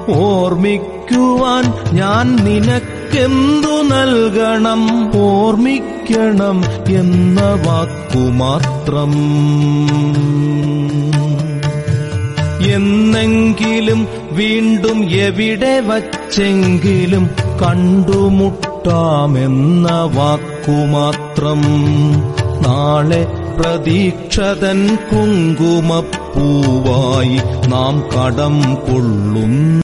ഓർമ്മിക്കുവാൻ ഞാൻ നിനക്കെന്തു നൽകണം? ഓർമ്മിക്കണം എന്ന വാക്കുമാത്രം. എന്നെങ്കിലും വീണ്ടും എവിടെ വച്ചെങ്കിലും കണ്ടുമുട്ടാമെന്ന വാക്കുമാത്രം. നാളെ പ്രതീക്ഷതൻ കുങ്കുമപ്പൂവായി നാം കടം കൊള്ളുന്നു.